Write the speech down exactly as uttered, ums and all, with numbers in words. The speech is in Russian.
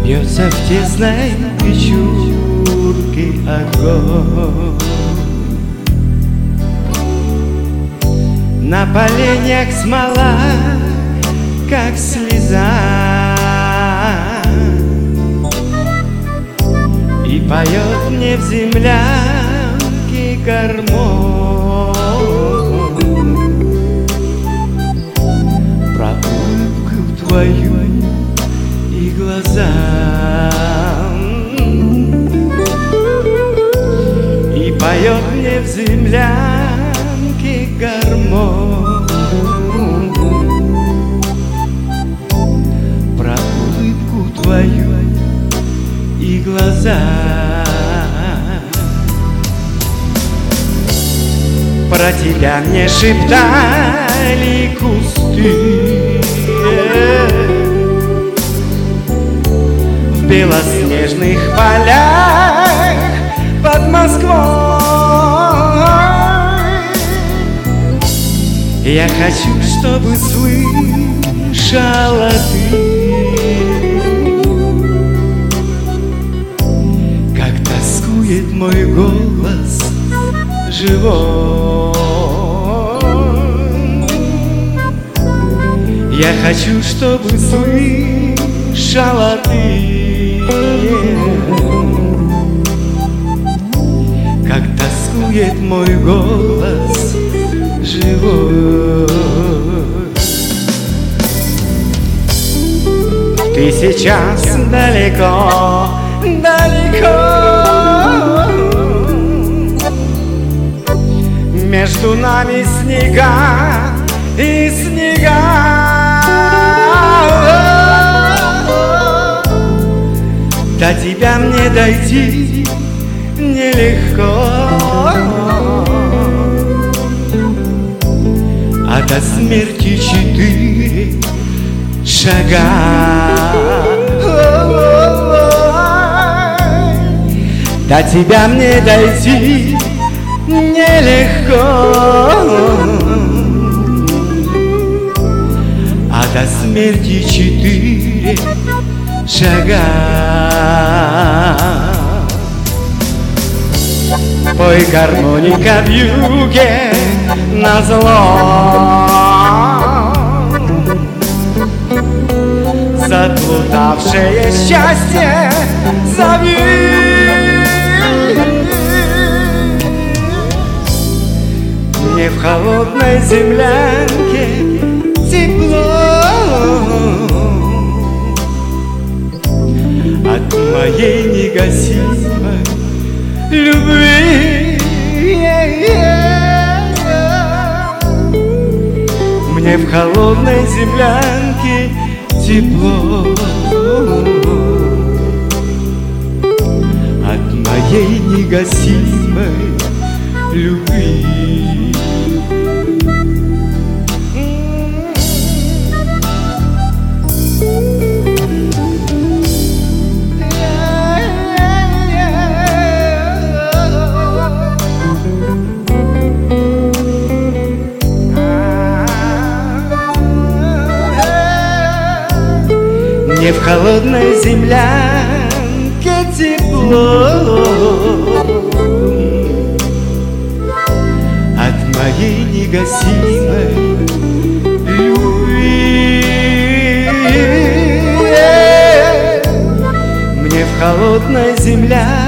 Бьется в тесной печурке огонь. На поленьях смола, как слеза, и поет мне в землянке гармонь про улыбку твою и глаза, и поет мне в землянке гармонь про улыбку твою и глаза. Про тебя мне шептали кусты в белоснежных полях под Москвой. Я хочу, чтобы слышала ты, как тоскует мой голос живой. Я хочу, чтобы слышала ты, как тоскует мой голос живой. Ты сейчас далеко, далеко, между нами снега и снега. До тебя мне дойти нелегко, а до смерти четыре шага. До тебя мне дойти нелегко, а до смерти четыре шага. Пой, гармоника в юге назло, заплутавшее счастье зови. Мне в холодной землянке тепло от моей негасимой любви. Мне в холодной землянке тепло от моей негасимой любви. Мне в холодной землянке тепло от моей негасимой любви. Мне в холодной землянке